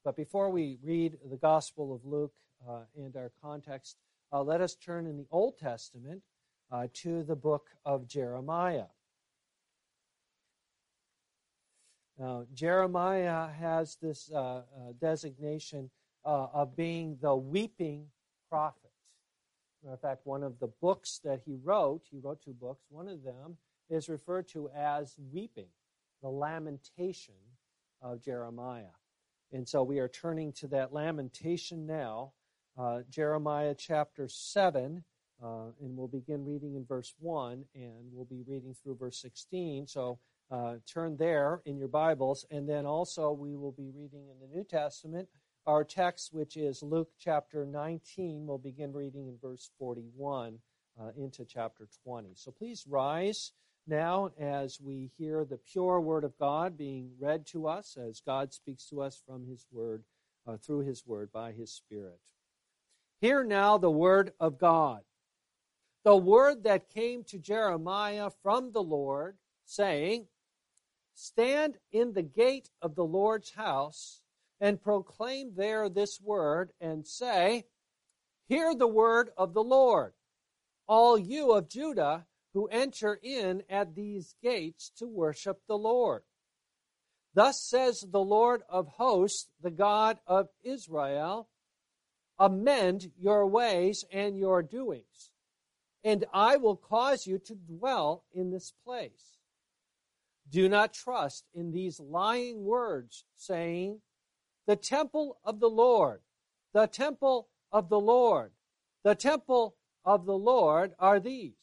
But before we read the Gospel of Luke and our context, let us turn in the Old Testament to the book of Jeremiah. Now, Jeremiah has this designation of being the weeping prophet. Matter of fact, one of the books that he wrote 2 books, one of them is referred to as Weeping, the Lamentation of Jeremiah. And so we are turning to that lamentation now, Jeremiah chapter 7, and we'll begin reading in verse 1, and we'll be reading through verse 16. So turn there in your Bibles, and then also we will be reading in the New Testament our text, which is Luke chapter 19. We'll begin reading in verse 41 into chapter 20. So please rise now as we hear the pure word of God being read to us, as God speaks to us from his word, through his word, by his Spirit. Hear now the word of God, the word that came to Jeremiah from the Lord, saying, Stand in the gate of the Lord's house, and proclaim there this word, and say, Hear the word of the Lord, all you of Judah who enter in at these gates to worship the Lord. Thus says the Lord of hosts, the God of Israel, Amend your ways and your doings, and I will cause you to dwell in this place. Do not trust in these lying words, saying, The temple of the Lord, the temple of the Lord, the temple of the Lord are these.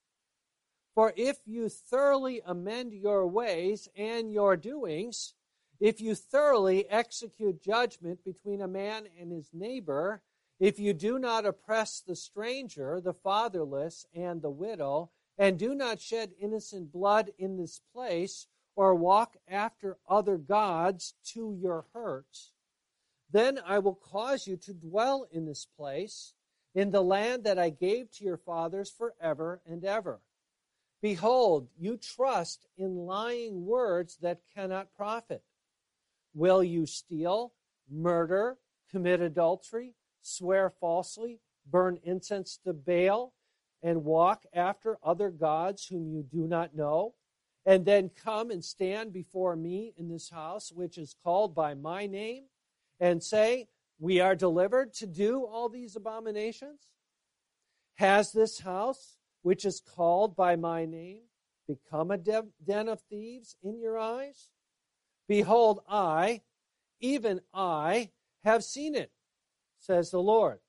For if you thoroughly amend your ways and your doings, if you thoroughly execute judgment between a man and his neighbor, if you do not oppress the stranger, the fatherless, and the widow, and do not shed innocent blood in this place, or walk after other gods to your hurts, then I will cause you to dwell in this place, in the land that I gave to your fathers forever and ever. Behold, you trust in lying words that cannot profit. Will you steal, murder, commit adultery, swear falsely, burn incense to Baal, and walk after other gods whom you do not know, and then come and stand before me in this house, which is called by my name, and say, We are delivered to do all these abominations? Has this house, which is called by my name, become a den of thieves in your eyes? Behold, I, even I, have seen it, says the Lord.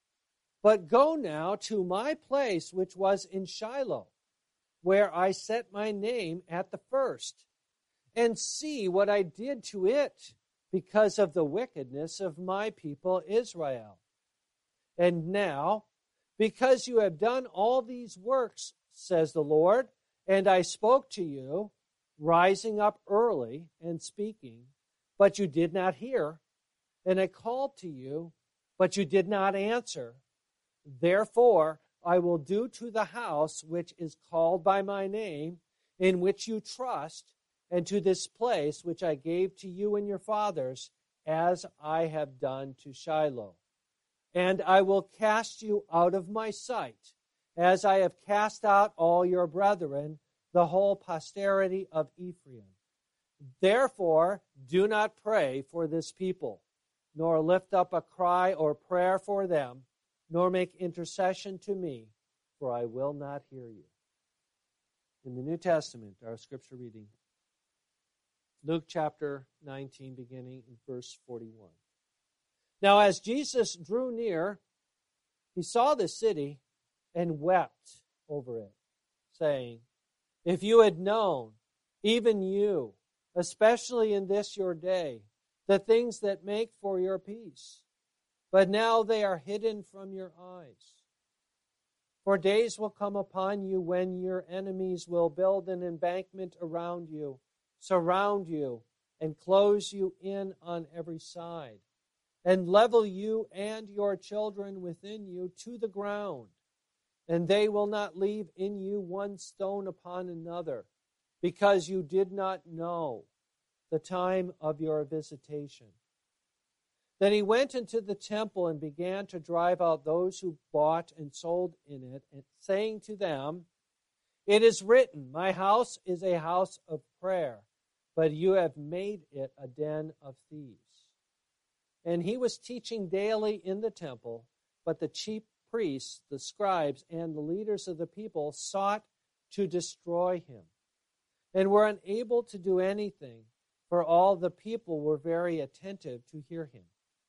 But go now to my place which was in Shiloh, where I set my name at the first, and see what I did to it because of the wickedness of my people Israel. And now, because you have done all these works, says the Lord, and I spoke to you, rising up early and speaking, but you did not hear, and I called to you, but you did not answer. Therefore, I will do to the house which is called by my name, in which you trust, and to this place which I gave to you and your fathers, as I have done to Shiloh. And I will cast you out of my sight, as I have cast out all your brethren, the whole posterity of Ephraim. Therefore, do not pray for this people, nor lift up a cry or prayer for them, nor make intercession to me, for I will not hear you. In the New Testament, our scripture reading, Luke chapter 19, beginning in verse 41. Now, as Jesus drew near, he saw the city and wept over it, saying, If you had known, even you, especially in this your day, the things that make for your peace, but now they are hidden from your eyes. For days will come upon you when your enemies will build an embankment around you, surround you, and close you in on every side, and level you and your children within you to the ground. And they will not leave in you one stone upon another, because you did not know the time of your visitation. Then he went into the temple and began to drive out those who bought and sold in it, and saying to them, "It is written, my house is a house of prayer, but you have made it a den of thieves." And he was teaching daily in the temple, but the chief priests, the scribes, and the leaders of the people sought to destroy him, and were unable to do anything, for all the people were very attentive to hear him.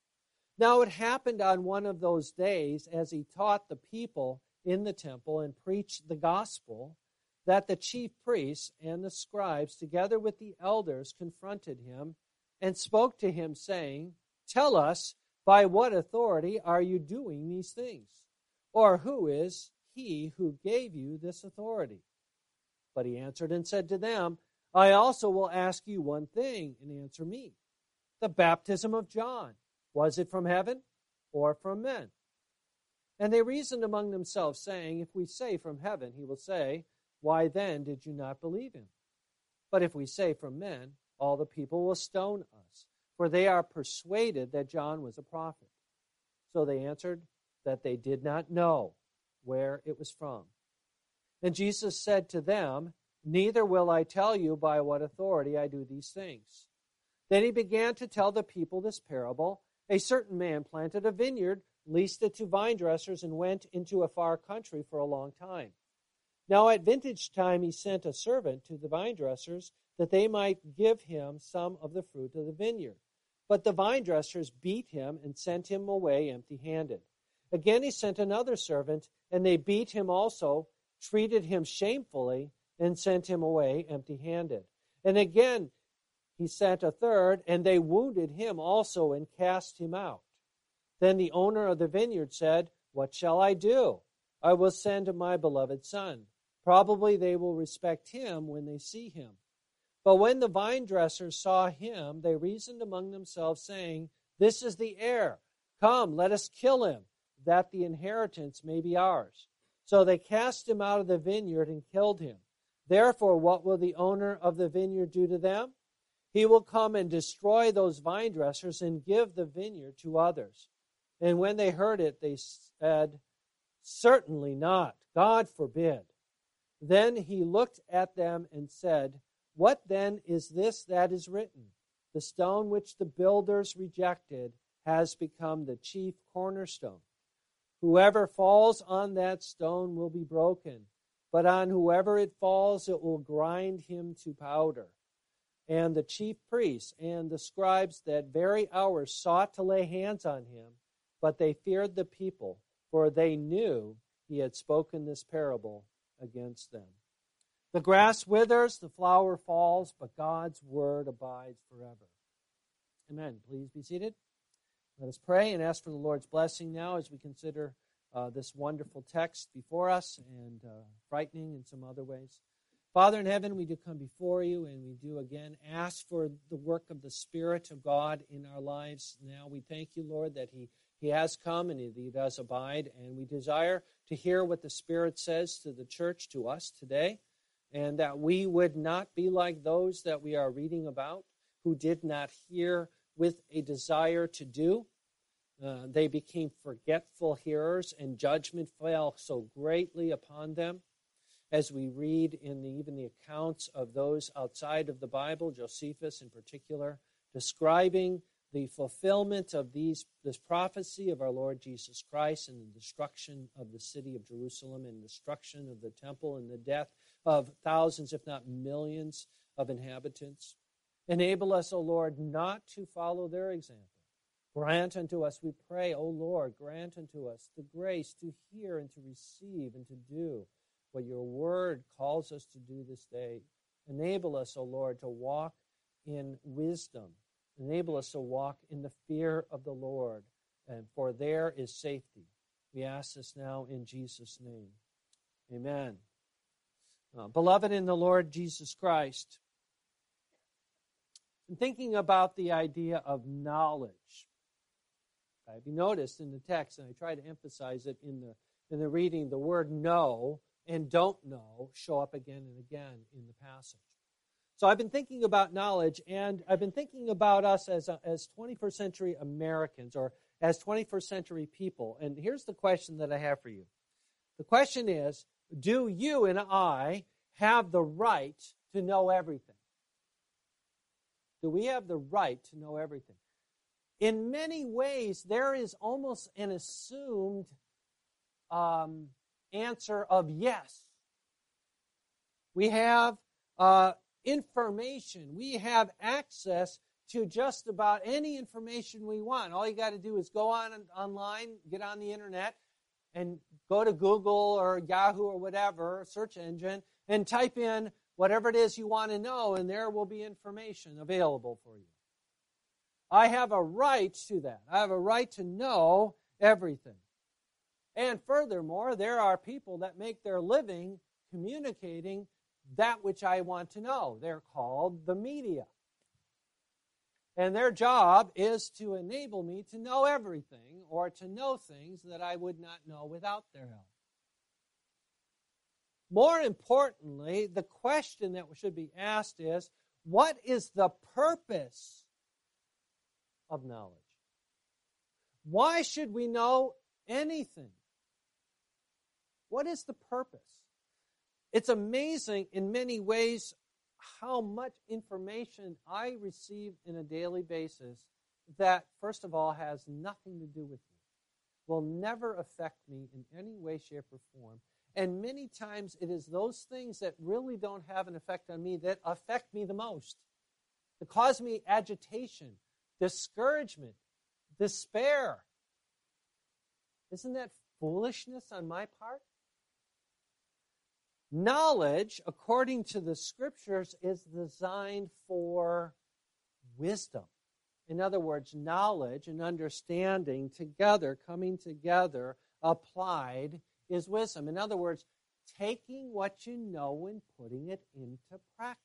Now it happened on one of those days, as he taught the people in the temple and preached the gospel, that the chief priests and the scribes, together with the elders, confronted him and spoke to him, saying, "Tell us, by what authority are you doing these things? Or who is he who gave you this authority?" But he answered and said to them, "I also will ask you one thing, and answer me. The baptism of John, was it from heaven or from men?" And they reasoned among themselves, saying, "If we say from heaven, he will say, why then did you not believe him? But if we say from men, all the people will stone us, for they are persuaded that John was a prophet." So they answered that they did not know where it was from. And Jesus said to them, "Neither will I tell you by what authority I do these things." Then he began to tell the people this parable. A certain man planted a vineyard, leased it to vine dressers, and went into a far country for a long time. Now at vintage time he sent a servant to the vine dressers, that they might give him some of the fruit of the vineyard. But the vine dressers beat him and sent him away empty-handed. Again he sent another servant, and they beat him also, treated him shamefully, and sent him away empty-handed. And again he sent a third, and they wounded him also and cast him out. Then the owner of the vineyard said, "What shall I do? I will send my beloved son. Probably they will respect him when they see him." But when the vine dressers saw him, they reasoned among themselves, saying, "This is the heir. Come, let us kill him, that the inheritance may be ours." So they cast him out of the vineyard and killed him. Therefore, what will the owner of the vineyard do to them? He will come and destroy those vine dressers and give the vineyard to others. And when they heard it, they said, "Certainly not. God forbid." Then he looked at them and said, "What then is this that is written? The stone which the builders rejected has become the chief cornerstone. Whoever falls on that stone will be broken, but on whoever it falls, it will grind him to powder." And the chief priests and the scribes that very hour sought to lay hands on him, but they feared the people, for they knew he had spoken this parable against them. The grass withers, the flower falls, but God's word abides forever. Amen. Please be seated. Let us pray and ask for the Lord's blessing now as we consider this wonderful text before us, and frightening in some other ways. Father in heaven, we do come before you, and we do again ask for the work of the Spirit of God in our lives. Now we thank you, Lord, that He has come and He does abide, and we desire to hear what the Spirit says to the church, to us today, and that we would not be like those that we are reading about, who did not hear with a desire to do. They became forgetful hearers, and judgment fell so greatly upon them. As we read in even the accounts of those outside of the Bible, Josephus in particular, describing the fulfillment of this prophecy of our Lord Jesus Christ, and the destruction of the city of Jerusalem, and destruction of the temple, and the death of thousands, if not millions, of inhabitants. Enable us, O Lord, not to follow their example. Grant unto us, we pray, O Lord, grant unto us the grace to hear and to receive and to do what your word calls us to do this day. Enable us, O Lord, to walk in wisdom. Enable us to walk in the fear of the Lord, and for there is safety. We ask this now in Jesus' name. Amen. Beloved in the Lord Jesus Christ, I'm thinking about the idea of knowledge. Have you noticed in the text, and I try to emphasize it in the reading, the word know and don't know show up again and again in the passage. So I've been thinking about knowledge, and I've been thinking about us as 21st century Americans, or as 21st century people. And here's the question that I have for you. The question is, do you and I have the right to know everything? Do we have the right to know everything? In many ways, there is almost an assumed answer of yes. We have information. We have access to just about any information we want. All you got to do is go online, get on the internet, and go to Google or Yahoo or whatever, search engine, and type in whatever it is you want to know, and there will be information available for you. I have a right to that. I have a right to know everything. And furthermore, there are people that make their living communicating that which I want to know. They're called the media. And their job is to enable me to know everything, or to know things that I would not know without their help. More importantly, the question that should be asked is, what is the purpose of knowledge? Why should we know anything? What is the purpose? It's amazing in many ways how much information I receive in a daily basis that, first of all, has nothing to do with me, will never affect me in any way, shape, or form. And many times it is those things that really don't have an effect on me that affect me the most, that cause me agitation, discouragement, despair. Isn't that foolishness on my part? Knowledge, according to the Scriptures, is designed for wisdom. In other words, knowledge and understanding together, coming together, applied, is wisdom. In other words, taking what you know and putting it into practice.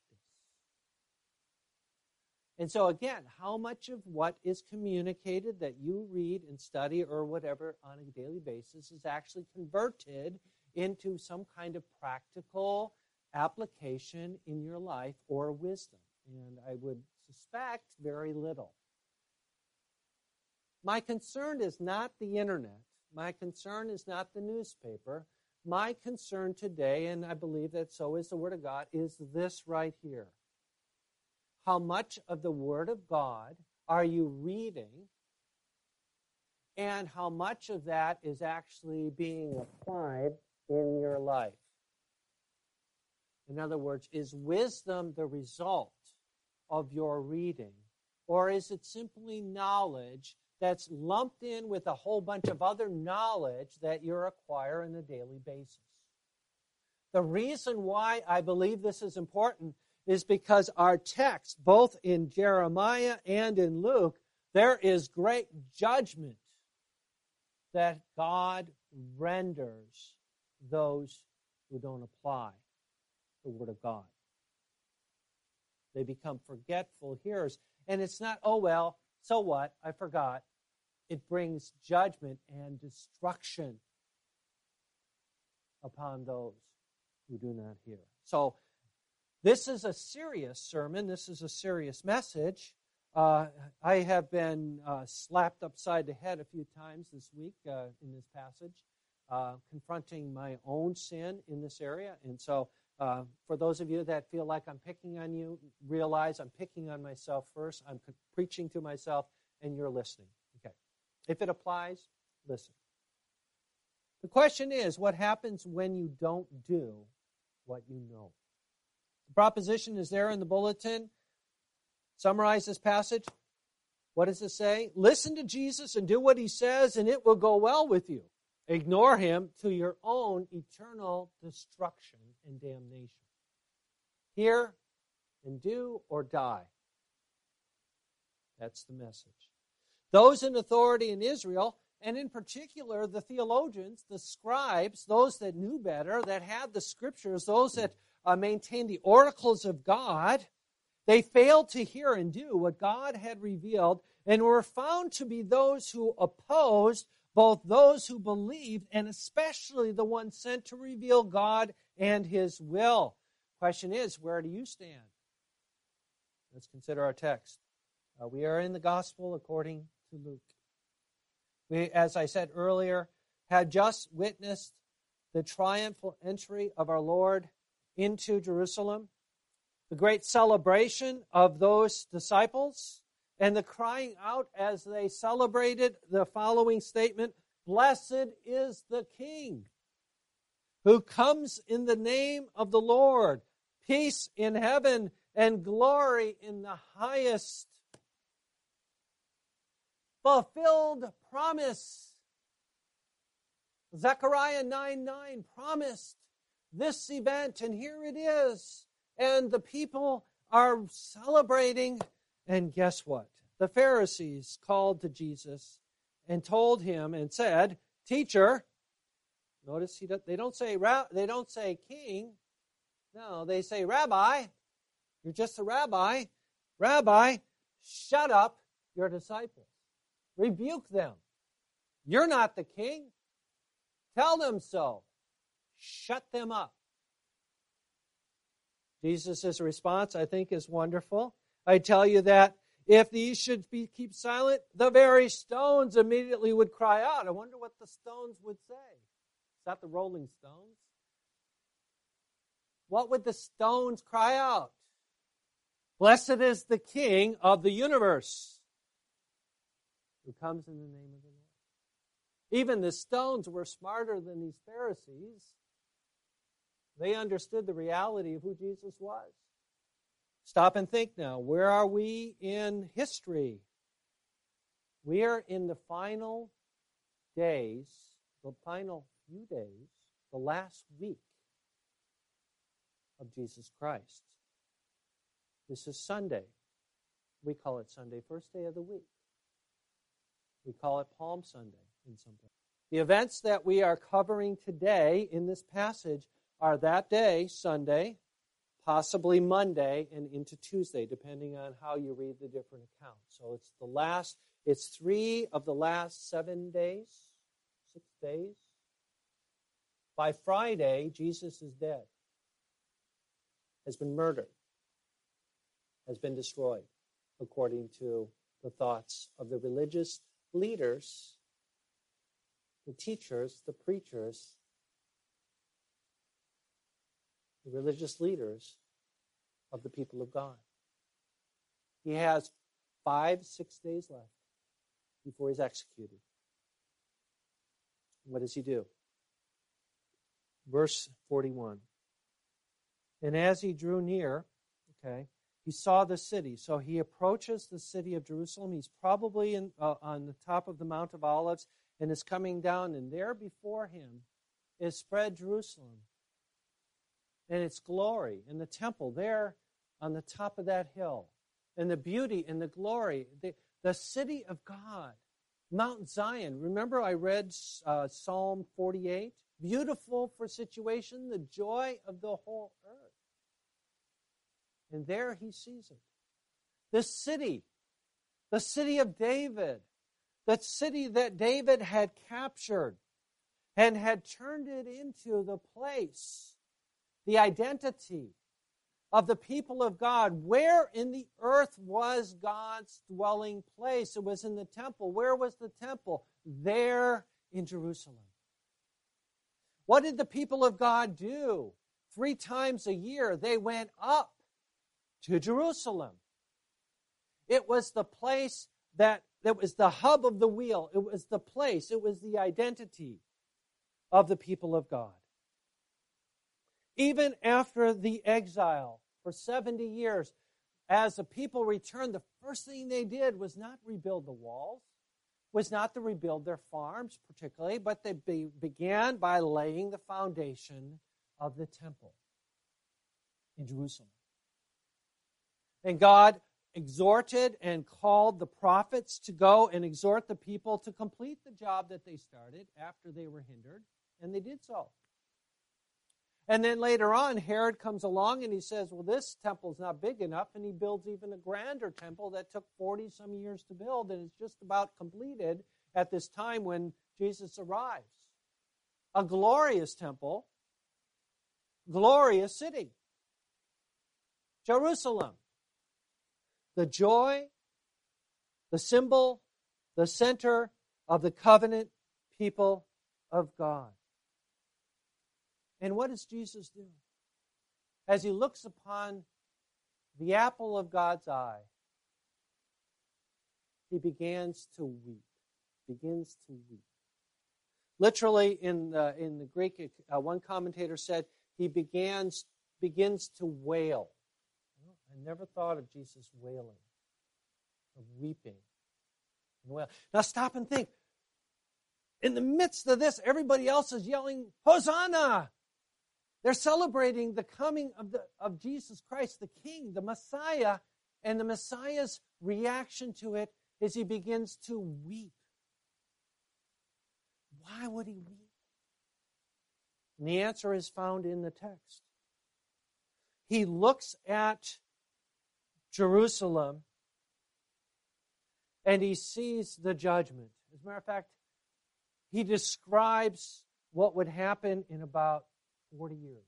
And so again, how much of what is communicated that you read and study or whatever on a daily basis is actually converted into some kind of practical application in your life or wisdom? And I would suspect very little. My concern is not the internet. My concern is not the newspaper. My concern today, and I believe that so is the Word of God, is this right here. How much of the Word of God are you reading, and how much of that is actually being applied in your life? In other words, is wisdom the result of your reading, or is it simply knowledge that's lumped in with a whole bunch of other knowledge that you acquire on a daily basis? The reason why I believe this is important is because our text, both in Jeremiah and in Luke, there is great judgment that God renders those who don't apply the Word of God. They become forgetful hearers. And it's not, oh, well, so what? I forgot. It brings judgment and destruction upon those who do not hear. So this is a serious sermon. This is a serious message. I have been slapped upside the head a few times this week in this passage, confronting my own sin in this area. And so for those of you that feel like I'm picking on you, realize I'm picking on myself first. I'm preaching to myself, and you're listening. Okay. If it applies, listen. The question is, what happens when you don't do what you know? The proposition is there in the bulletin. Summarize this passage. What does it say? Listen to Jesus and do what he says, and it will go well with you. Ignore him to your own eternal destruction and damnation. Hear and do or die. That's the message. Those in authority in Israel, and in particular the theologians, the scribes, those that knew better, that had the Scriptures, those that maintained the oracles of God, they failed to hear and do what God had revealed, and were found to be those who opposed both those who believed and especially the one sent to reveal God and his will. Question is, where do you stand? Let's consider our text. We are in the Gospel according to Luke. We, as I said earlier, had just witnessed the triumphal entry of our Lord into Jerusalem, the great celebration of those disciples, and the crying out as they celebrated the following statement, "Blessed is the King who comes in the name of the Lord, peace in heaven and glory in the highest." Fulfilled promise. Zechariah 9:9 promised this event, and here it is. And the people are celebrating. And guess what? The Pharisees called to Jesus and told him and said, "Teacher," notice they don't say king. No, they say rabbi. You're just a rabbi. Rabbi, shut up your disciples. Rebuke them. You're not the king. Tell them so. Shut them up. Jesus' response, I think, is wonderful. I tell you that if these should keep silent, the very stones immediately would cry out. I wonder what the stones would say. Is that the Rolling Stones? What would the stones cry out? Blessed is the King of the universe, who comes in the name of the Lord. Even the stones were smarter than these Pharisees. They understood the reality of who Jesus was. Stop and think now. Where are we in history? We are in the final days, the final few days, the last week of Jesus Christ. This is Sunday. We call it Sunday, first day of the week. We call it Palm Sunday in some place. The events that we are covering today in this passage are that day, Sunday, possibly Monday, and into Tuesday, depending on how you read the different accounts. So it's 3 of the last 7 days, 6 days. By Friday, Jesus is dead, has been murdered, has been destroyed, according to the thoughts of the religious leaders, the teachers, the preachers, the religious leaders of the people of God. He has 5-6 days left before he's executed. What does he do? Verse 41. And as he drew near, he saw the city. So he approaches the city of Jerusalem. He's probably on the top of the Mount of Olives and is coming down. And there before him is spread Jerusalem and its glory, and the temple there on the top of that hill, and the beauty and the glory, the city of God, Mount Zion. Remember I read Psalm 48? Beautiful for situation, the joy of the whole earth. And there he sees it. This city, the city of David, that city that David had captured and had turned it into the place, the identity of the people of God. Where in the earth was God's dwelling place? It was in the temple. Where was the temple? There in Jerusalem. What did the people of God do? 3 times a year they went up to Jerusalem. It was the place that was the hub of the wheel. It was the place. It was the identity of the people of God. Even after the exile for 70 years, as the people returned, the first thing they did was not rebuild the walls, was not to rebuild their farms particularly, but they began by laying the foundation of the temple in Jerusalem. And God exhorted and called the prophets to go and exhort the people to complete the job that they started after they were hindered, and they did so. And then later on, Herod comes along and he says, well, this temple's not big enough, and he builds even a grander temple that took 40-some years to build, and it's just about completed at this time when Jesus arrives. A glorious temple, glorious city, Jerusalem. the joy, the symbol, the center of the covenant people of God. And what does Jesus do? As he looks upon the apple of God's eye, he begins to weep. Begins to weep. Literally, in the Greek, one commentator said he begins to wail. I never thought of Jesus wailing, of weeping. Now stop and think. In the midst of this, everybody else is yelling, Hosanna! They're celebrating the coming of Jesus Christ, the King, the Messiah, and the Messiah's reaction to it is he begins to weep. Why would he weep? And the answer is found in the text. He looks at Jerusalem and he sees the judgment. As a matter of fact, he describes what would happen in about 40 years.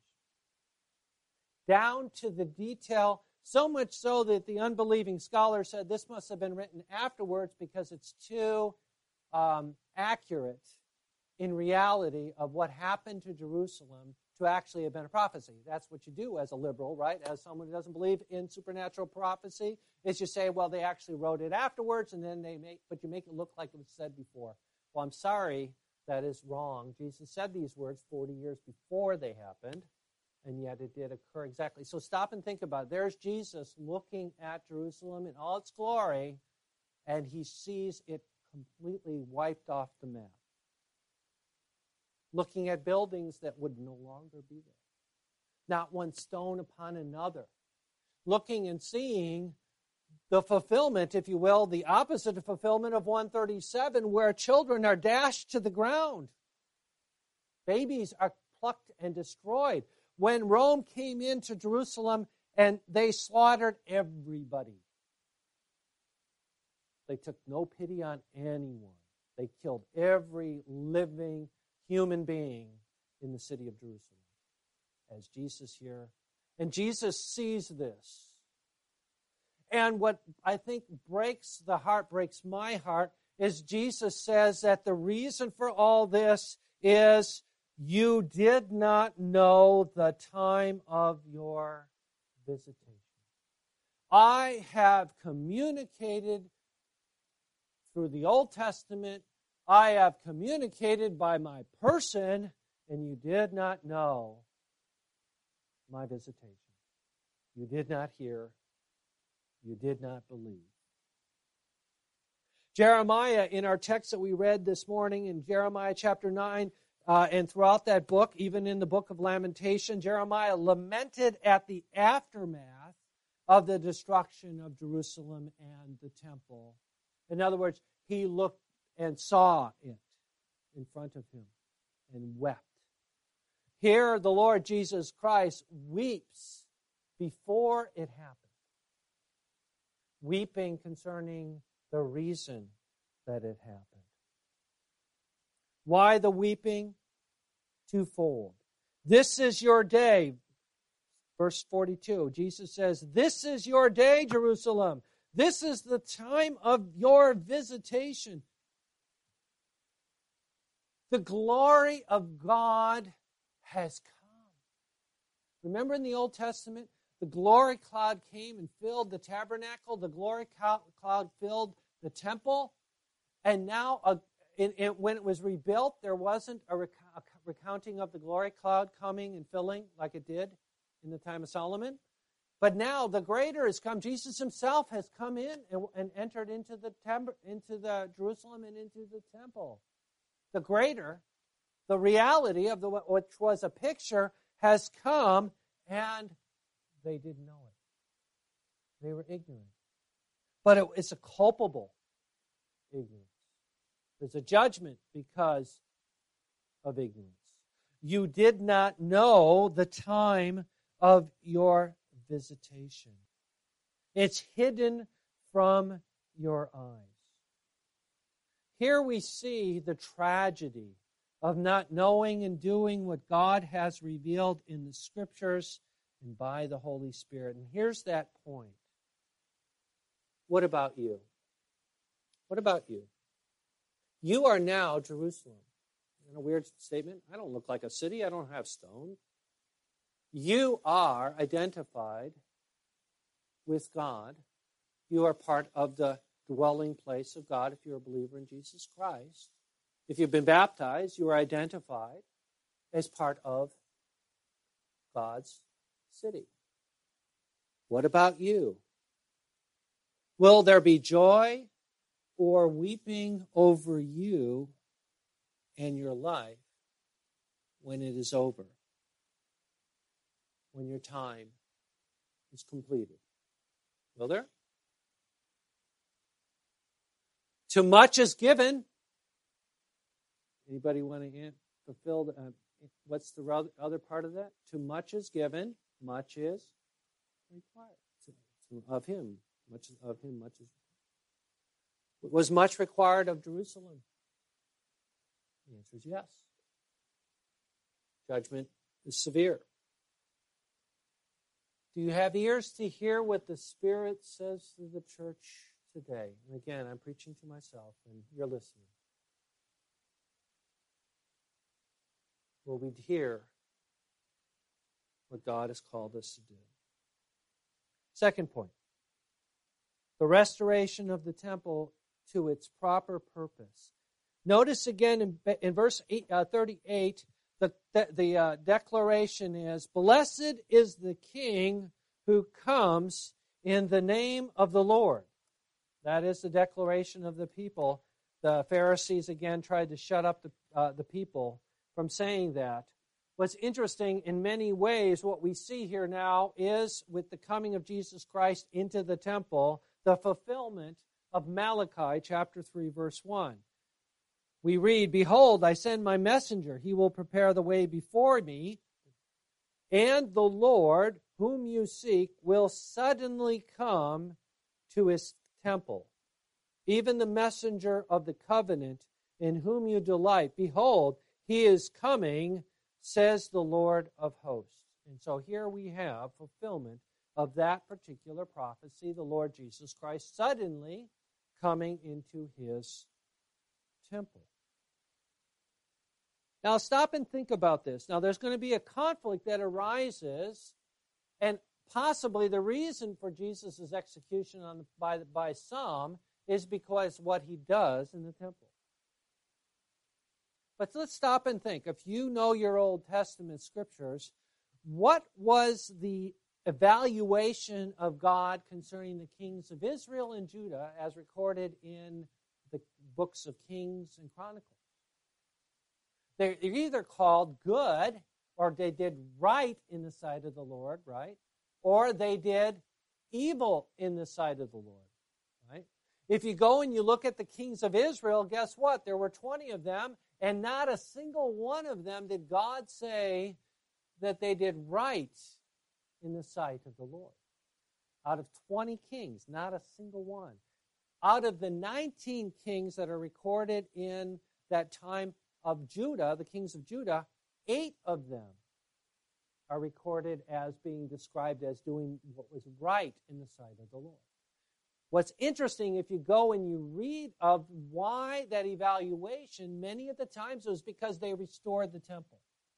Down to the detail, so much so that the unbelieving scholar said this must have been written afterwards because it's too accurate in reality of what happened to Jerusalem to actually have been a prophecy. That's what you do as a liberal, right? As someone who doesn't believe in supernatural prophecy, is you say, well, they actually wrote it afterwards, and then but you make it look like it was said before. Well, I'm sorry, that is wrong. Jesus said these words 40 years before they happened, and yet it did occur exactly. So stop and think about it. There's Jesus looking at Jerusalem in all its glory, and he sees it completely wiped off the map. Looking at buildings that would no longer be there. Not one stone upon another. Looking and seeing the fulfillment, if you will, the opposite of fulfillment of 137, where children are dashed to the ground. Babies are plucked and destroyed. When Rome came into Jerusalem and they slaughtered everybody. They took no pity on anyone. They killed every living human being in the city of Jerusalem. As Jesus here. And Jesus sees this. And what I think breaks my heart, is Jesus says that the reason for all this is you did not know the time of your visitation. I have communicated through the Old Testament, I have communicated by my person, and you did not know my visitation. You did not hear. You did not believe. Jeremiah, in our text that we read this morning, in Jeremiah chapter 9, and throughout that book, even in the book of Lamentation, Jeremiah lamented at the aftermath of the destruction of Jerusalem and the temple. In other words, he looked and saw it in front of him and wept. Here, the Lord Jesus Christ weeps before it happened. Weeping concerning the reason that it happened. Why the weeping? Twofold. This is your day. Verse 42, Jesus says, this is your day, Jerusalem. This is the time of your visitation. The glory of God has come. Remember in the Old Testament, the glory cloud came and filled the tabernacle. The glory cloud filled the temple. And now, when it was rebuilt, there wasn't a recounting of the glory cloud coming and filling like it did in the time of Solomon. But now the greater has come. Jesus himself has come in and entered into the Jerusalem and into the temple. The greater, the reality of which was a picture, has come, and they didn't know it. They were ignorant. But it's a culpable ignorance. There's a judgment because of ignorance. You did not know the time of your visitation. It's hidden from your eyes. Here we see the tragedy of not knowing and doing what God has revealed in the Scriptures and by the Holy Spirit. And here's that point. What about you? What about you? You are now Jerusalem. Isn't that a weird statement? I don't look like a city. I don't have stone. You are identified with God. You are part of the dwelling place of God if you're a believer in Jesus Christ. If you've been baptized, you are identified as part of God's city. What about you? Will there be joy or weeping over you and your life when it is over? When your time is completed? Will there? Too much is given. Anybody want to fulfill? What's the other part of that? Too much is given, much is required. Of him, much is required. Was much required of Jerusalem? The answer is yes. Judgment is severe. Do you have ears to hear what the Spirit says to the church today? And again, I'm preaching to myself, and you're listening. Will we hear what God has called us to do? Second point, the restoration of the temple to its proper purpose. Notice again in verse 38, the declaration is, "Blessed is the King who comes in the name of the Lord." That is the declaration of the people. The Pharisees again tried to shut up the people from saying that. What's interesting, in many ways, what we see here now is, with the coming of Jesus Christ into the temple, the fulfillment of Malachi chapter 3, verse 1. We read, "Behold, I send my messenger. He will prepare the way before me, and the Lord, whom you seek, will suddenly come to his temple. Even the messenger of the covenant, in whom you delight. Behold, he is coming, says the Lord of hosts." And so here we have fulfillment of that particular prophecy, the Lord Jesus Christ suddenly coming into his temple. Now stop and think about this. Now there's going to be a conflict that arises, and possibly the reason for Jesus' execution by some is because what he does in the temple. But let's stop and think. If you know your Old Testament scriptures, what was the evaluation of God concerning the kings of Israel and Judah as recorded in the books of Kings and Chronicles? They're either called good, or they did right in the sight of the Lord, right? Or they did evil in the sight of the Lord, right? If you go and you look at the kings of Israel, guess what? There were 20 of them, and not a single one of them did God say that they did right in the sight of the Lord. Out of 20 kings, not a single one. Out of the 19 kings that are recorded in that time of Judah, the kings of Judah, 8 of them are recorded as being described as doing what was right in the sight of the Lord. What's interesting, if you go and you read of why that evaluation, many of the times it was because they restored the temple.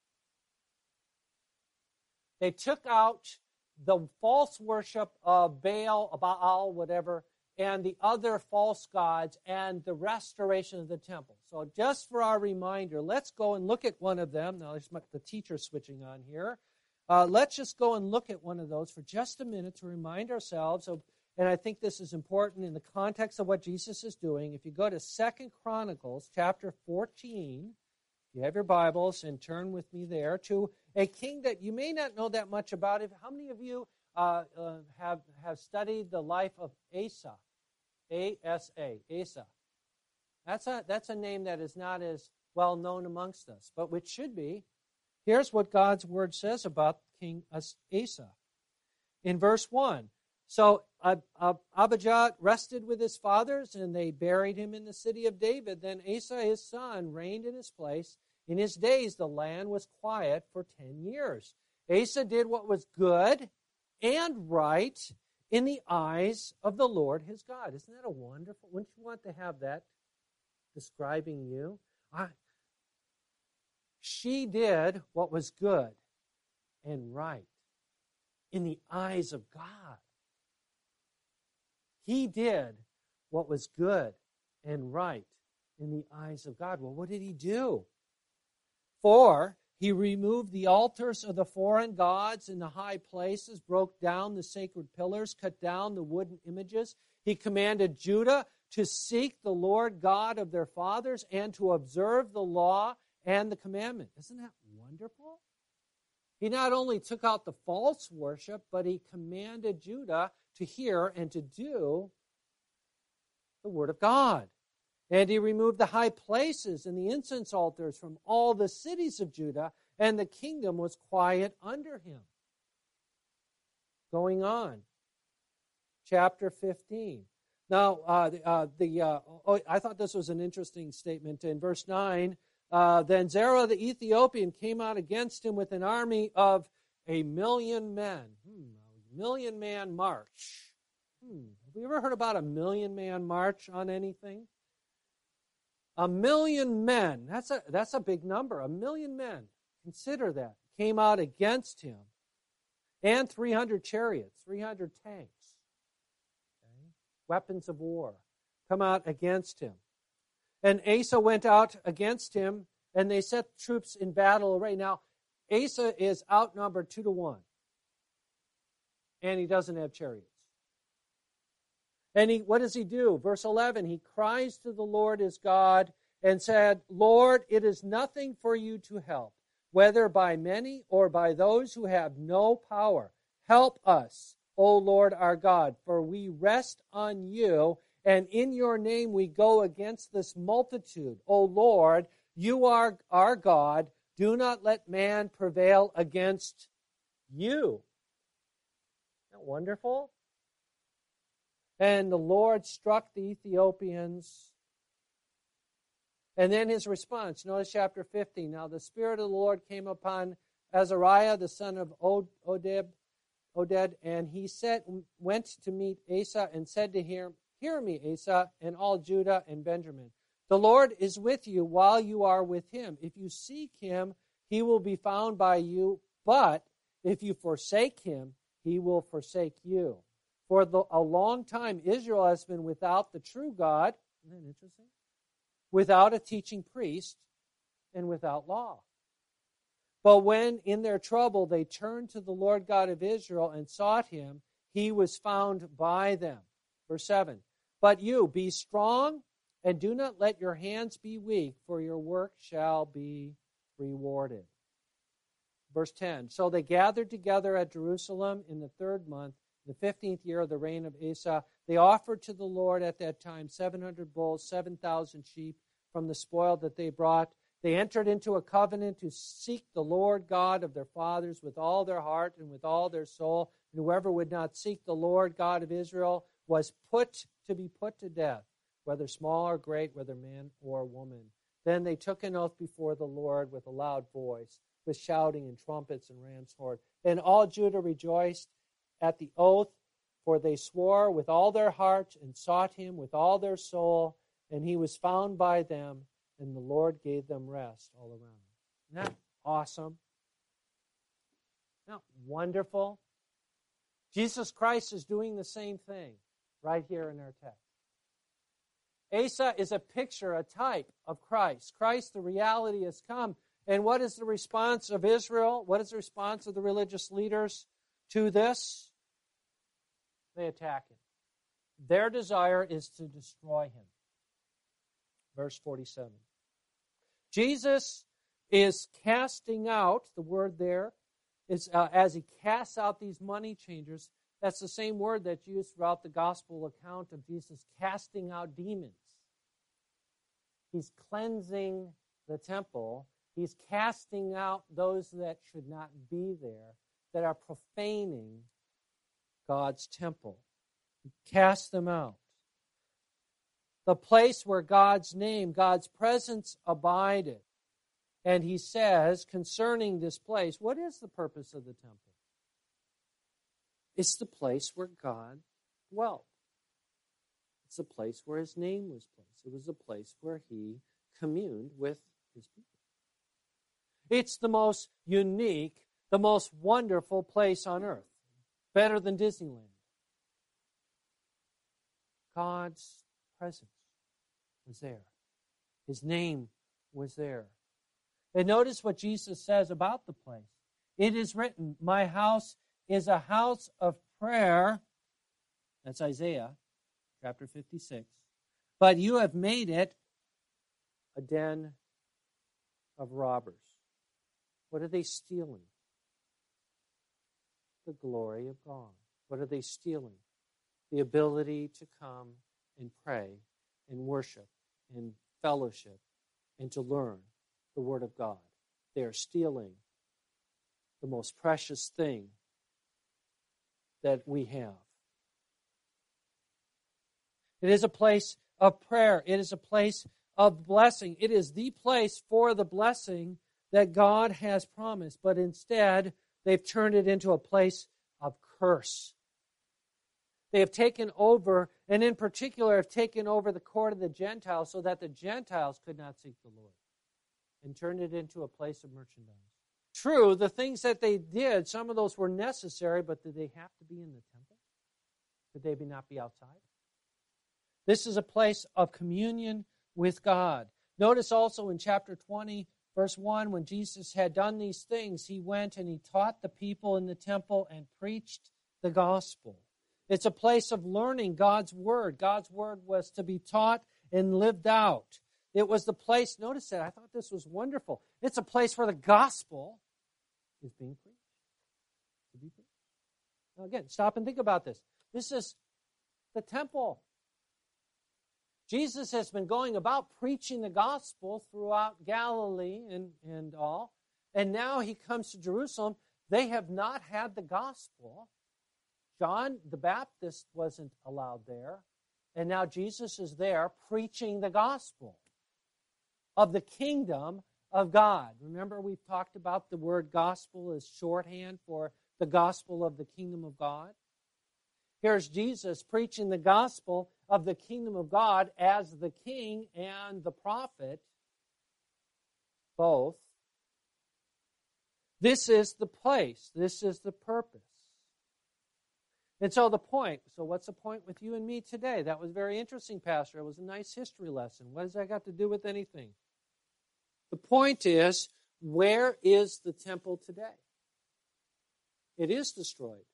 They took out the false worship of Baal, whatever, and the other false gods, and the restoration of the temple. So just for our reminder, let's go and look at one of them. Now, there's the teacher switching on here. Let's just go and look at one of those for just a minute to remind ourselves of, and I think this is important in the context of what Jesus is doing. If you go to 2 Chronicles chapter 14, you have your Bibles, and turn with me there to a king that you may not know that much about. How many of you have studied the life of Asa? A-S-A, Asa. That's a name that is not as well known amongst us, but which should be. Here's what God's word says about King Asa. In verse 1, so Abijah rested with his fathers, and they buried him in the city of David. Then Asa, his son, reigned in his place. In his days, the land was quiet for 10 years. Asa did what was good and right in the eyes of the Lord his God. Isn't that a wonderful? Wouldn't you want to have that describing you? She did what was good and right in the eyes of God. He did what was good and right in the eyes of God. Well, what did he do? For he removed the altars of the foreign gods in the high places, broke down the sacred pillars, cut down the wooden images. He commanded Judah to seek the Lord God of their fathers and to observe the law and the commandment. Isn't that wonderful? He not only took out the false worship, but he commanded Judah to hear and to do the word of God. And he removed the high places and the incense altars from all the cities of Judah, and the kingdom was quiet under him. Going on, chapter 15. Now, I thought this was an interesting statement. In verse 9, then Zerah the Ethiopian came out against him with an army of 1,000,000 men. A 1,000,000-man march. Have you ever heard about a 1,000,000-man march on anything? 1,000,000 men. That's a big number. 1,000,000 men. Consider that. Came out against him. And 300 chariots, 300 tanks. Okay? Weapons of war come out against him. And Asa went out against him, and they set troops in battle array. Now, Asa is outnumbered 2-1. And he doesn't have chariots. And what does he do? Verse 11, he cries to the Lord his God and said, Lord, it is nothing for you to help, whether by many or by those who have no power. Help us, O Lord our God, for we rest on you, and in your name we go against this multitude. O Lord, you are our God. Do not let man prevail against you. Isn't that wonderful? And the Lord struck the Ethiopians. And then his response, notice chapter 15. Now the Spirit of the Lord came upon Azariah, the son of Oded, and he went to meet Asa and said to him, Hear me, Asa, and all Judah and Benjamin. The Lord is with you while you are with him. If you seek him, he will be found by you. But if you forsake him, he will forsake you. For a long time, Israel has been without the true God. Isn't that interesting? Without a teaching priest and without law. But when in their trouble they turned to the Lord God of Israel and sought him, he was found by them. Verse 7. But you, be strong and do not let your hands be weak, for your work shall be rewarded. Verse 10. So they gathered together at Jerusalem in the 3rd month, the 15th year of the reign of Asa. They offered to the Lord at that time 700 bulls, 7,000 sheep from the spoil that they brought. They entered into a covenant to seek the Lord God of their fathers with all their heart and with all their soul. And whoever would not seek the Lord God of Israel was to be put to death, whether small or great, whether man or woman. Then they took an oath before the Lord with a loud voice, with shouting and trumpets and ram's horn. And all Judah rejoiced at the oath, for they swore with all their heart and sought him with all their soul, and he was found by them, and the Lord gave them rest all around. Isn't that awesome? Isn't that wonderful? Jesus Christ is doing the same thing right here in our text. Asa is a picture, a type of Christ. Christ, the reality, has come. And what is the response of Israel? What is the response of the religious leaders to this? They attack him. Their desire is to destroy him. Verse 47. Jesus is casting out, the word there is as he casts out these money changers. That's the same word that's used throughout the gospel account of Jesus casting out demons. He's cleansing the temple. He's casting out those that should not be there, that are profaning God's temple. He casts them out. The place where God's name, God's presence abided. And he says concerning this place, what is the purpose of the temple? It's the place where God dwelt. It's the place where his name was placed. It was the place where he communed with his people. It's the most unique, the most wonderful place on earth. Better than Disneyland. God's presence was there. His name was there. And notice what Jesus says about the place. It is written, my house is a house of prayer. That's Isaiah chapter 56. But you have made it a den of robbers. What are they stealing? The glory of God. What are they stealing? The ability to come and pray and worship and fellowship and to learn the Word of God. They are stealing the most precious thing that we have. It is a place of prayer. It is a place of blessing. It is the place for the blessing that God has promised. But instead, they've turned it into a place of curse. They have taken over, and in particular have taken over the court of the Gentiles so that the Gentiles could not seek the Lord, and turned it into a place of merchandise. True, the things that they did, some of those were necessary, but did they have to be in the temple? Could they not be outside? This is a place of communion with God. Notice also in chapter 20, verse 1, when Jesus had done these things, he went and he taught the people in the temple and preached the gospel. It's a place of learning God's Word. God's Word was to be taught and lived out. It was the place, notice that, I thought this was wonderful. It's a place where the gospel is being preached. To be preached. Now again, stop and think about this. This is the temple. Jesus has been going about preaching the gospel throughout Galilee and all. And now he comes to Jerusalem. They have not had the gospel. John the Baptist wasn't allowed there. And now Jesus is there preaching the gospel of the kingdom of God. Remember, we've talked about the word gospel as shorthand for the gospel of the kingdom of God. Here's Jesus preaching the gospel of the kingdom of God as the king and the prophet, both. This is the place. This is the purpose. And so what's the point with you and me today? That was very interesting, Pastor. It was a nice history lesson. What has that got to do with anything? The point is, where is the temple today? It is destroyed.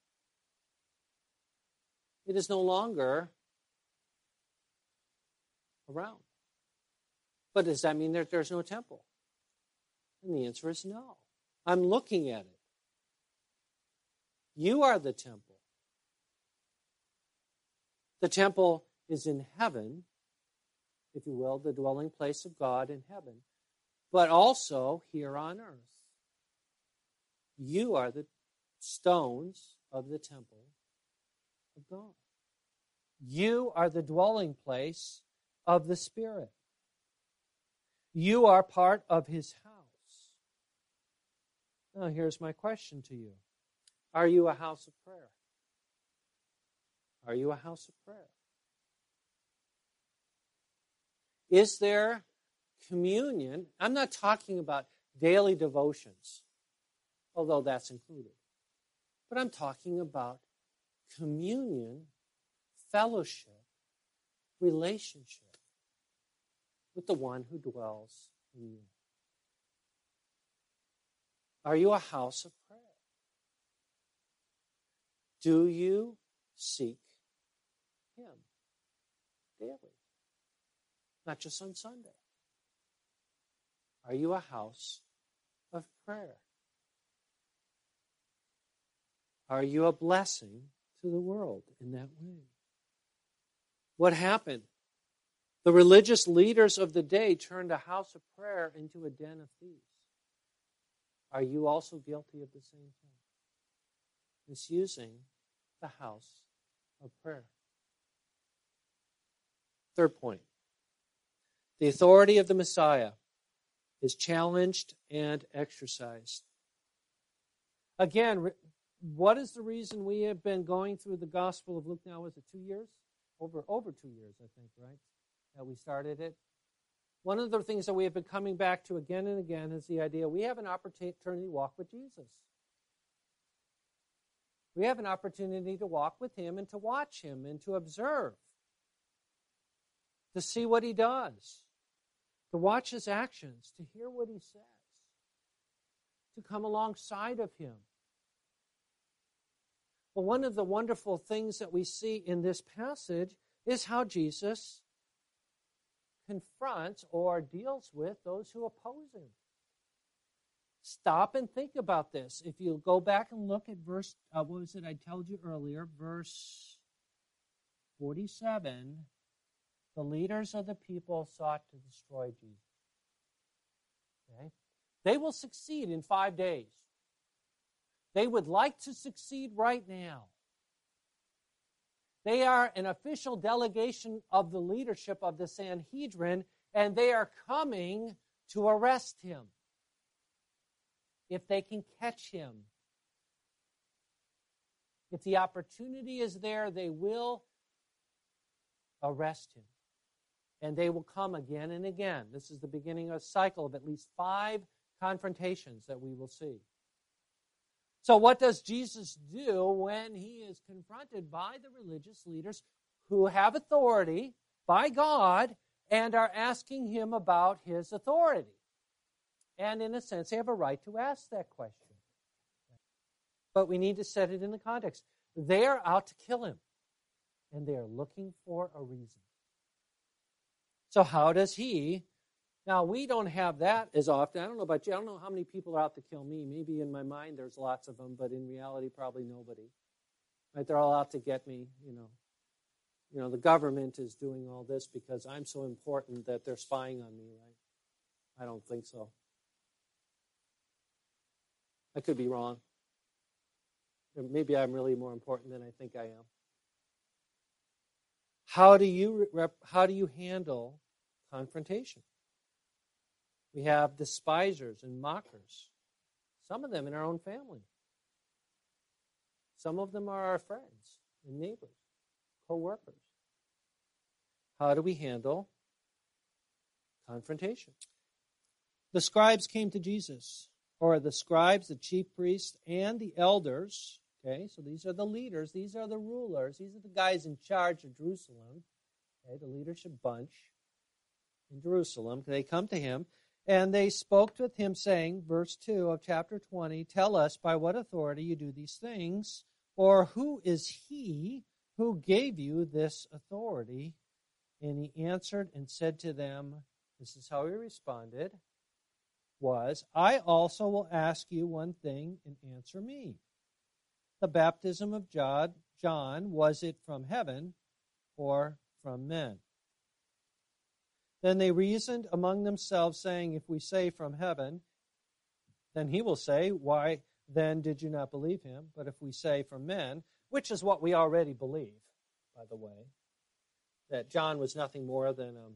It is no longer around. But does that mean that there's no temple? And the answer is no. I'm looking at it. You are the temple. The temple is in heaven, if you will, the dwelling place of God in heaven, but also here on earth. You are the stones of the temple of God. You are the dwelling place of the Spirit. You are part of His house. Now, here's my question to you. Are you a house of prayer? Are you a house of prayer? Is there communion? I'm not talking about daily devotions, although that's included. But I'm talking about communion, fellowship, relationship with the one who dwells in you. Are you a house of prayer? Do you seek Him daily? Not just on Sunday. Are you a house of prayer? Are you a blessing to the world in that way? What happened? The religious leaders of the day turned a house of prayer into a den of thieves. Are you also guilty of the same thing? Misusing the house of prayer. Third point. The authority of the Messiah is challenged and exercised. Again, what is the reason we have been going through the Gospel of Luke now? Was it 2 years? Over 2 years, I think, right? That we started it. One of the things that we have been coming back to again and again is the idea we have an opportunity to walk with Jesus. We have an opportunity to walk with him and to watch him and to observe, to see what he does, to watch his actions, to hear what he says, to come alongside of him. Well, one of the wonderful things that we see in this passage is how Jesus confronts or deals with those who oppose him. Stop and think about this. If you go back and look at verse, what was it I told you earlier, verse 47, the leaders of the people sought to destroy Jesus. Okay? They will succeed in 5 days. They would like to succeed right now. They are an official delegation of the leadership of the Sanhedrin, and they are coming to arrest him. If they can catch him. If the opportunity is there, they will arrest him. And they will come again and again. This is the beginning of a cycle of at least 5 confrontations that we will see. So what does Jesus do when he is confronted by the religious leaders who have authority by God and are asking him about his authority? And in a sense, they have a right to ask that question. But we need to set it in the context. They are out to kill him, and they are looking for a reason. So how does he? Now, we don't have that as often. I don't know about you. I don't know how many people are out to kill me. Maybe in my mind there's lots of them, but in reality probably nobody. Right? They're all out to get me, You know, the government is doing all this because I'm so important that they're spying on me, right? I don't think so. I could be wrong. Maybe I'm really more important than I think I am. How do you handle confrontation? We have despisers and mockers. Some of them in our own family. Some of them are our friends and neighbors, co-workers. How do we handle confrontation? The scribes came to Jesus, or the scribes, the chief priests, and the elders. Okay, so these are the leaders, these are the rulers, these are the guys in charge of Jerusalem. Okay, the leadership bunch in Jerusalem. They come to him, and they spoke with him, saying, verse 2 of chapter 20, "Tell us by what authority you do these things, or who is he who gave you this authority?" And he answered and said to them, this is how he responded, was, "I also will ask you one thing and answer me. The baptism of John, was it from heaven or from men?" Then they reasoned among themselves, saying, "If we say from heaven, then he will say, 'Why then did you not believe him?' But if we say from men," which is what we already believe, by the way, that John was nothing more than,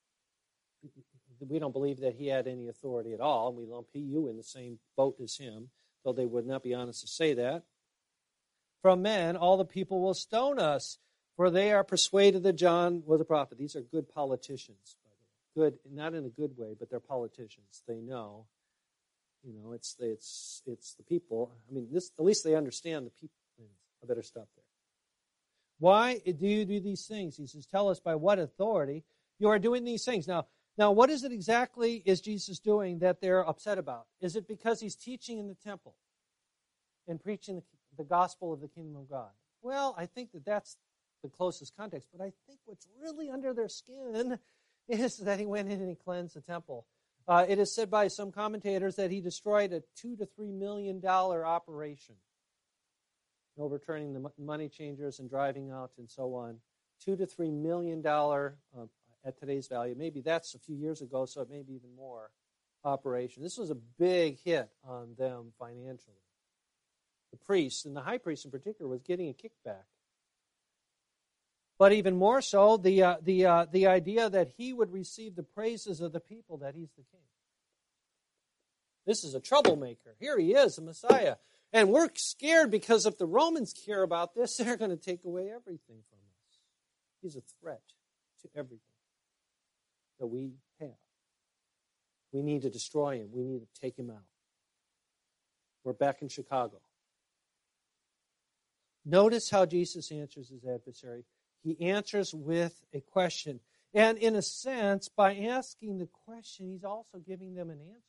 we don't believe that he had any authority at all, and we lump you in the same boat as him, though they would not be honest to say that. "From men, all the people will stone us, for they are persuaded that John was a prophet." These are good politicians, by the way. Good, not in a good way, but they're politicians. They know, it's the people. I mean, at least they understand the people. I better stop there. "Why do you do these things?" He says, "Tell us by what authority you are doing these things." Now, what is it exactly is Jesus doing that they're upset about? Is it because he's teaching in the temple and preaching the gospel of the kingdom of God? Well, I think that's the closest context, but I think what's really under their skin is that he went in and he cleansed the temple. It is said by some commentators that he destroyed a $2 to $3 million operation, overturning the money changers and driving out and so on. $2 to $3 million at today's value. Maybe that's a few years ago, so it may be even more operation. This was a big hit on them financially. The priest, and the high priest in particular, was getting a kickback. But even more so, the idea that he would receive the praises of the people, that he's the king. This is a troublemaker. Here he is, the Messiah. And we're scared because if the Romans care about this, they're going to take away everything from us. He's a threat to everything that we have. We need to destroy him. We need to take him out. We're back in Chicago. Notice how Jesus answers his adversary. He answers with a question. And in a sense, by asking the question, he's also giving them an answer.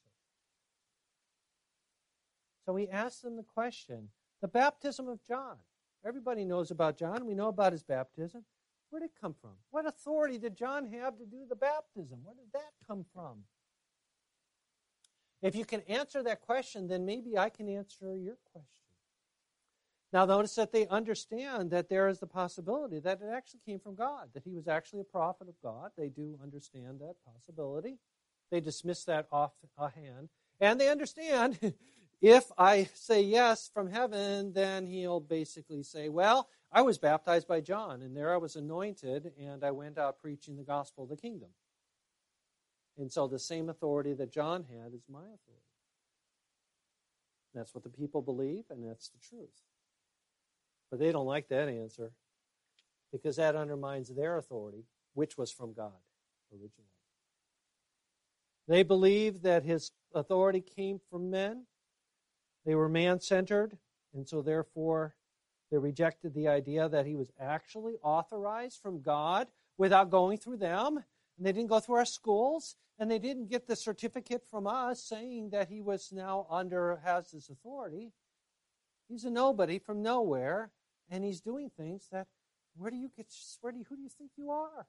So he asks them the question. The baptism of John. Everybody knows about John. We know about his baptism. Where did it come from? What authority did John have to do the baptism? Where did that come from? If you can answer that question, then maybe I can answer your question. Now notice that they understand that there is the possibility that it actually came from God, that he was actually a prophet of God. They do understand that possibility. They dismiss that offhand. And they understand if I say yes from heaven, then he'll basically say, well, I was baptized by John, and there I was anointed, and I went out preaching the gospel of the kingdom. And so the same authority that John had is my authority. That's what the people believe, and that's the truth. But they don't like that answer because that undermines their authority, which was from God originally. They believe that his authority came from men. They were man-centered, and so therefore they rejected the idea that he was actually authorized from God without going through them. And they didn't go through our schools, and they didn't get the certificate from us saying that he was now has this authority. He's a nobody from nowhere, and he's doing things that, who do you think you are?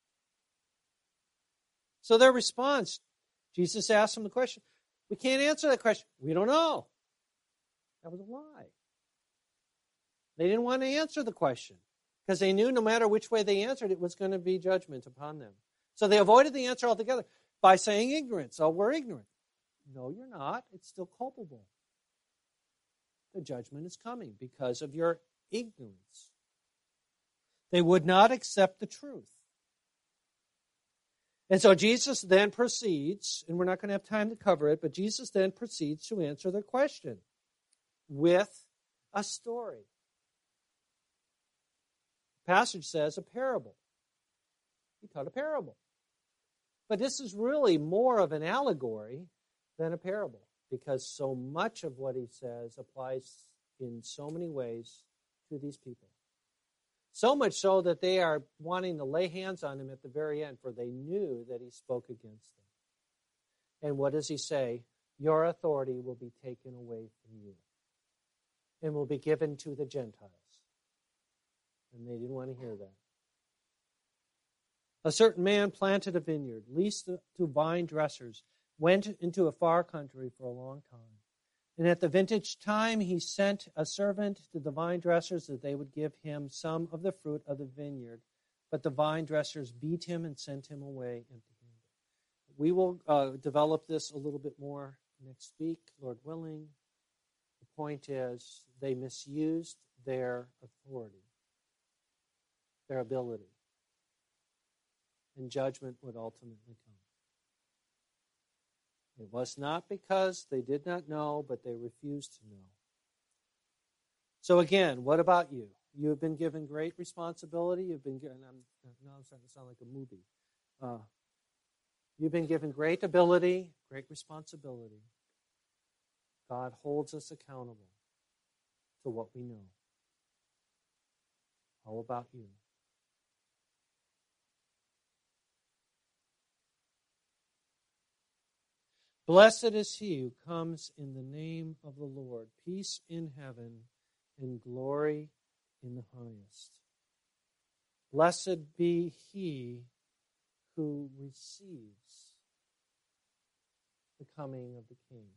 So their response, Jesus asked them the question, we can't answer that question. We don't know. That was a lie. They didn't want to answer the question because they knew no matter which way they answered, it was going to be judgment upon them. So they avoided the answer altogether by saying ignorance. Oh, we're ignorant. No, you're not. It's still culpable. The judgment is coming because of your ignorance. They would not accept the truth. And so Jesus then proceeds, and we're not going to have time to cover it, but Jesus then proceeds to answer their question with a story. The passage says a parable. He taught a parable. But this is really more of an allegory than a parable because so much of what he says applies in so many ways to these people. So much so that they are wanting to lay hands on him at the very end, for they knew that he spoke against them. And what does he say? Your authority will be taken away from you and will be given to the Gentiles. And they didn't want to hear that. A certain man planted a vineyard, leased to vine dressers, went into a far country for a long time. And at the vintage time, he sent a servant to the vine dressers that they would give him some of the fruit of the vineyard. But the vine dressers beat him and sent him away empty-handed. We will develop this a little bit more next week, Lord willing. The point is, they misused their authority, their ability, and judgment would ultimately come. It was not because they did not know, but they refused to know. So again, what about you? You have been given great responsibility. You've been given, now I'm starting to sound like a movie. You've been given great ability, great responsibility. God holds us accountable to what we know. How about you? Blessed is he who comes in the name of the Lord. Peace in heaven and glory in the highest. Blessed be he who receives the coming of the King.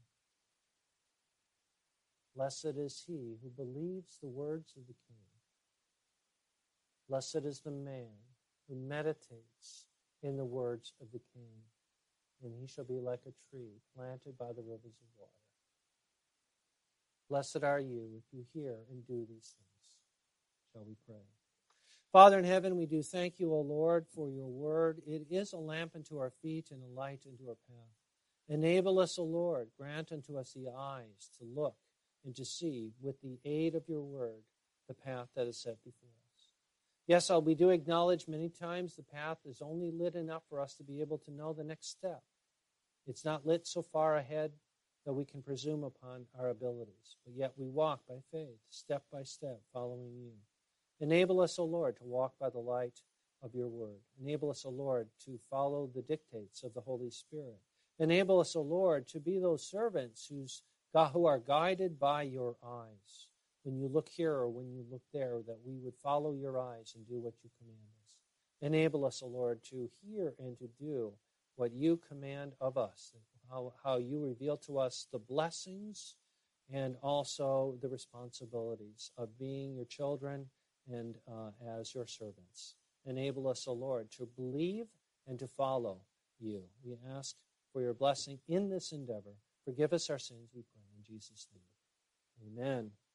Blessed is he who believes the words of the King. Blessed is the man who meditates in the words of the King. And he shall be like a tree planted by the rivers of water. Blessed are you if you hear and do these things. Shall we pray? Father in heaven, we do thank you, O Lord, for your word. It is a lamp unto our feet and a light unto our path. Enable us, O Lord, grant unto us the eyes to look and to see, with the aid of your word, the path that is set before us. Yes, we do acknowledge many times the path is only lit enough for us to be able to know the next step. It's not lit so far ahead that we can presume upon our abilities, but yet we walk by faith, step by step, following you. Enable us, O Lord, to walk by the light of your word. Enable us, O Lord, to follow the dictates of the Holy Spirit. Enable us, O Lord, to be those servants who are guided by your eyes. When you look here or when you look there, that we would follow your eyes and do what you command us. Enable us, O Lord, to hear and to do what you command of us, how you reveal to us the blessings and also the responsibilities of being your children and as your servants. Enable us, O Lord, to believe and to follow you. We ask for your blessing in this endeavor. Forgive us our sins, we pray, in Jesus' name. Amen.